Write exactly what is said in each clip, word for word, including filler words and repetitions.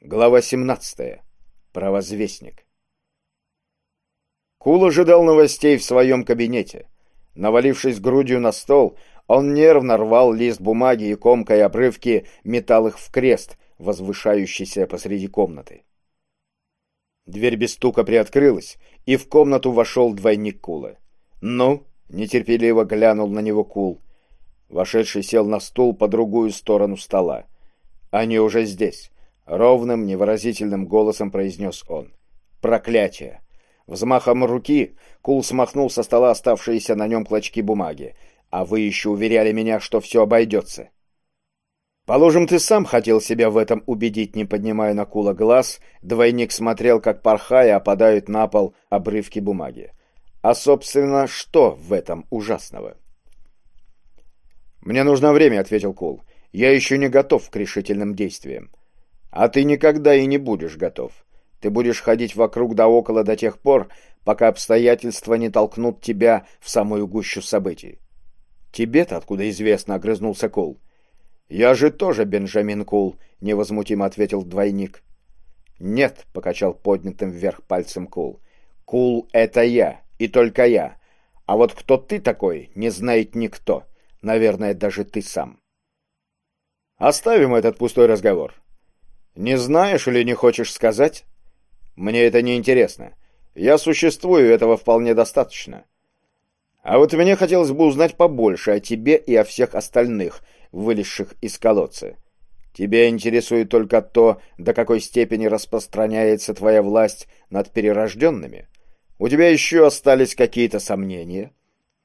Глава семнадцатая. Провозвестник. Кул ожидал новостей в своем кабинете. Навалившись грудью на стол, он нервно рвал лист бумаги и, комкая обрывки, метал их в крест, возвышающийся посреди комнаты. Дверь без стука приоткрылась, и в комнату вошел двойник Кула. «Ну?» — нетерпеливо глянул на него Кул. Вошедший сел на стул по другую сторону стола. «Они уже здесь», — ровным, невыразительным голосом произнес он. «Проклятие!» Взмахом руки Кул смахнул со стола оставшиеся на нем клочки бумаги. «А вы еще уверяли меня, что все обойдется». «Положим, ты сам хотел себя в этом убедить», — не поднимая на Кула глаз, двойник смотрел, как, порхая, опадают на пол обрывки бумаги. «А, собственно, что в этом ужасного?» «Мне нужно время», — ответил Кул. «Я еще не готов к решительным действиям». «А ты никогда и не будешь готов. Ты будешь ходить вокруг да около до тех пор, пока обстоятельства не толкнут тебя в самую гущу событий». «Тебе-то откуда известно?» — огрызнулся Кул. «Я же тоже Бенджамин Кул», — невозмутимо ответил двойник. «Нет», — покачал поднятым вверх пальцем Кул. «Кул — это я, и только я. А вот кто ты такой, не знает никто. Наверное, даже ты сам». «Оставим этот пустой разговор. Не знаешь или не хочешь сказать? Мне это не интересно. Я существую, этого вполне достаточно. А вот мне хотелось бы узнать побольше о тебе и о всех остальных, вылезших из колодца. Тебя интересует только то, до какой степени распространяется твоя власть над перерожденными? У тебя еще остались какие-то сомнения?»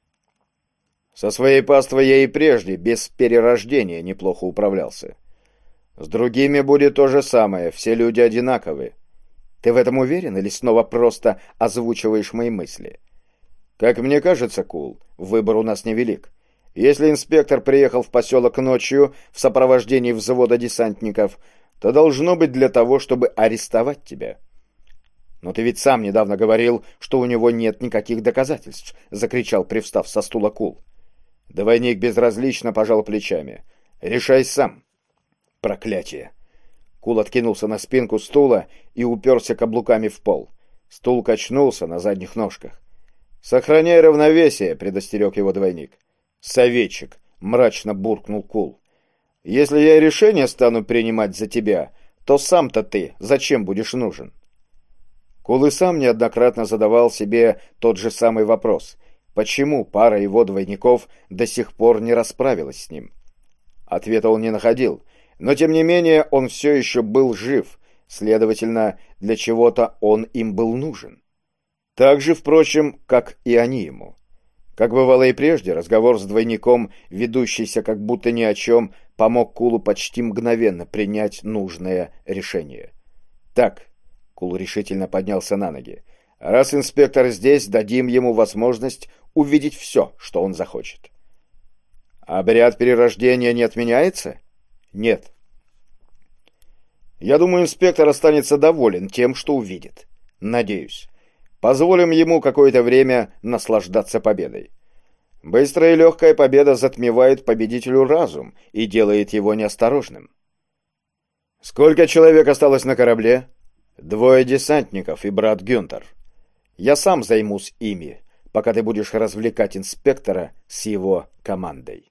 «Со своей паствой я и прежде, без перерождения, неплохо управлялся. С другими будет то же самое, все люди одинаковы. Ты в этом уверен или снова просто озвучиваешь мои мысли? Как мне кажется, Кул, выбор у нас невелик. Если инспектор приехал в поселок ночью в сопровождении взвода десантников, то должно быть для того, чтобы арестовать тебя». «Но ты ведь сам недавно говорил, что у него нет никаких доказательств», — закричал, привстав со стула Кул. Двойник безразлично пожал плечами. «Решай сам». «Проклятие!» Кул откинулся на спинку стула и уперся каблуками в пол. Стул качнулся на задних ножках. «Сохраняй равновесие», — предостерег его двойник. «Советчик», — мрачно буркнул Кул. «Если я решение стану принимать за тебя, то сам-то ты зачем будешь нужен?» Кул и сам неоднократно задавал себе тот же самый вопрос. Почему пара его двойников до сих пор не расправилась с ним? Ответа он не находил, но тем не менее он все еще был жив, следовательно, для чего-то он им был нужен. Так же, впрочем, как и они ему. Как бывало и прежде, разговор с двойником, ведущийся как будто ни о чем, помог Кулу почти мгновенно принять нужное решение. «Так», — Кул решительно поднялся на ноги, — «раз инспектор здесь, дадим ему возможность увидеть все, что он захочет». «Обряд перерождения не отменяется?» «Нет». «Я думаю, инспектор останется доволен тем, что увидит. Надеюсь. Позволим ему какое-то время наслаждаться победой. Быстрая и легкая победа затмевает победителю разум и делает его неосторожным». «Сколько человек осталось на корабле?» «Двое десантников и брат Гюнтер. Я сам займусь ими, пока ты будешь развлекать инспектора с его командой».